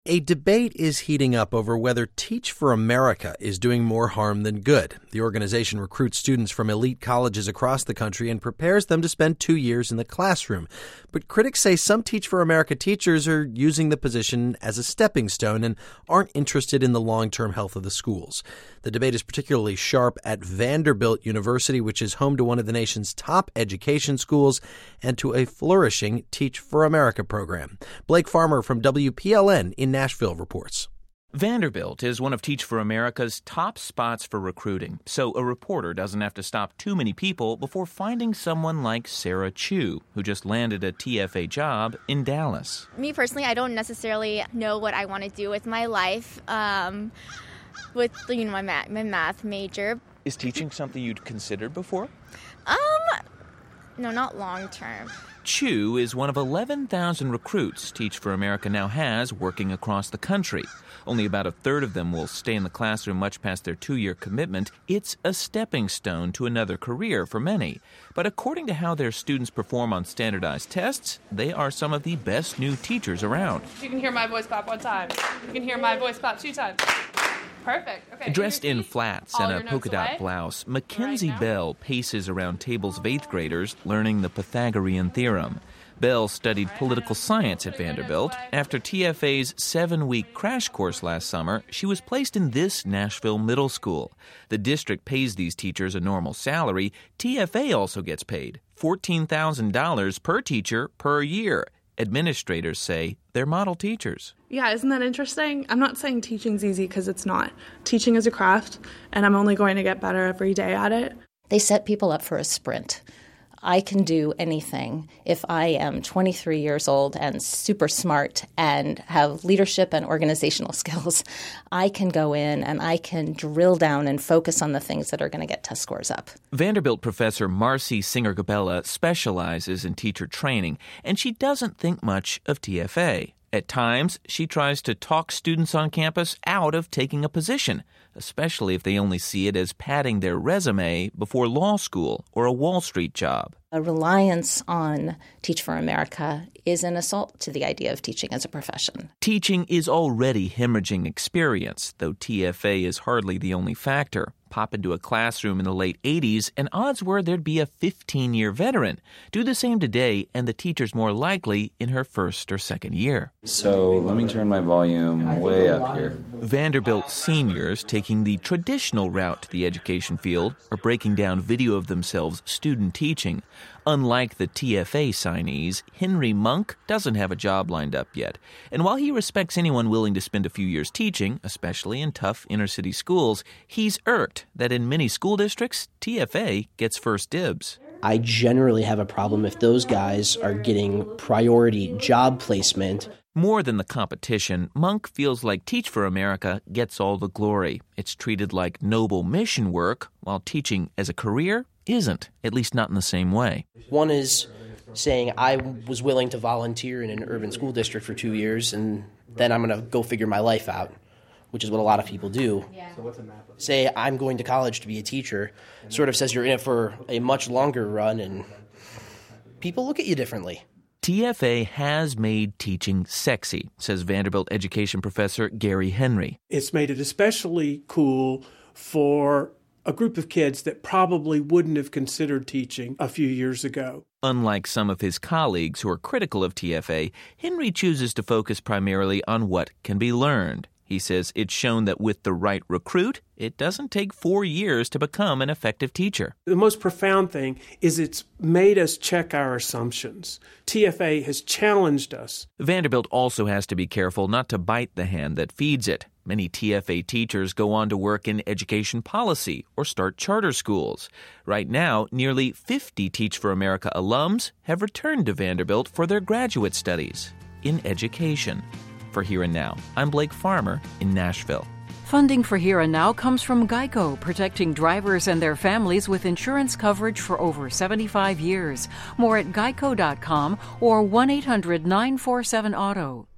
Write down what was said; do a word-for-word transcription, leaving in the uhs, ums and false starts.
A debate is heating up over whether Teach for America is doing more harm than good. The organization recruits students from elite colleges across the country and prepares them to spend two years in the classroom. But critics say some Teach for America teachers are using the position as a stepping stone and aren't interested in the long-term health of the schools. The debate is particularly sharp at Vanderbilt University, which is home to one of the nation's top education schools and to a flourishing Teach for America program. Blake Farmer from W P L N in Nashville reports. Vanderbilt is one of Teach for America's top spots for recruiting, so a reporter doesn't have to stop too many people before finding someone like Sarah Chu, who just landed a T F A job in Dallas. Me personally, I don't necessarily know what I want to do with my life um, with you know my math, my math major. Is teaching something you'd considered before? Um, no, not long term. Chu is one of eleven thousand recruits Teach for America now has working across the country. Only about a third of them will stay in the classroom much past their two-year commitment. It's a stepping stone to another career for many. But according to how their students perform on standardized tests, they are some of the best new teachers around. You can hear my voice pop one time. You can hear my voice pop two times. Perfect. Okay. Dressed in flats and a polka dot away. blouse, Mackenzie right Bell paces around tables of eighth graders learning the Pythagorean theorem. Bell studied political science at Vanderbilt. After T F A's seven-week crash course last summer, she was placed in this Nashville middle school. The district pays these teachers a normal salary. T F A also gets paid fourteen thousand dollars per teacher per year. Administrators say they're model teachers. Yeah, isn't that interesting? I'm not saying teaching's easy because it's not. Teaching is a craft, and I'm only going to get better every day at it. They set people up for a sprint. I can do anything if I am twenty-three years old and super smart and have leadership and organizational skills. I can go in and I can drill down and focus on the things that are going to get test scores up. Vanderbilt professor Marcy Singer-Gabella specializes in teacher training, and she doesn't think much of T F A. At times, she tries to talk students on campus out of taking a position, especially if they only see it as padding their resume before law school or a Wall Street job. A reliance on Teach for America is an assault to the idea of teaching as a profession. Teaching is already hemorrhaging experience, though T F A is hardly the only factor. Pop into a classroom in the late eighties, and odds were there'd be a fifteen-year veteran. Do the same today, and the teacher's more likely in her first or second year. So let me turn my volume way up here. Vanderbilt seniors taking the traditional route to the education field are breaking down video of themselves student teaching. Unlike the T F A signees, Henry Monk doesn't have a job lined up yet. And while he respects anyone willing to spend a few years teaching, especially in tough inner-city schools, he's irked that in many school districts, T F A gets first dibs. I generally have a problem if those guys are getting priority job placement. More than the competition, Monk feels like Teach for America gets all the glory. It's treated like noble mission work, while teaching as a career isn't, at least not in the same way. One is saying I was willing to volunteer in an urban school district for two years, and then I'm going to go figure my life out, which is what a lot of people do. Yeah. So what's a map of Say I'm going to college to be a teacher, sort of says you're in it for a much longer run, and people look at you differently. T F A has made teaching sexy, says Vanderbilt education professor Gary Henry. It's made it especially cool for a group of kids that probably wouldn't have considered teaching a few years ago. Unlike some of his colleagues who are critical of T F A, Henry chooses to focus primarily on what can be learned. He says it's shown that with the right recruit, it doesn't take four years to become an effective teacher. The most profound thing is it's made us check our assumptions. T F A has challenged us. Vanderbilt also has to be careful not to bite the hand that feeds it. Many T F A teachers go on to work in education policy or start charter schools. Right now, nearly fifty Teach for America alums have returned to Vanderbilt for their graduate studies in education. For Here and Now, I'm Blake Farmer in Nashville. Funding for Here and Now comes from Geico, protecting drivers and their families with insurance coverage for over seventy-five years. More at geico dot com or one eight hundred nine four seven auto.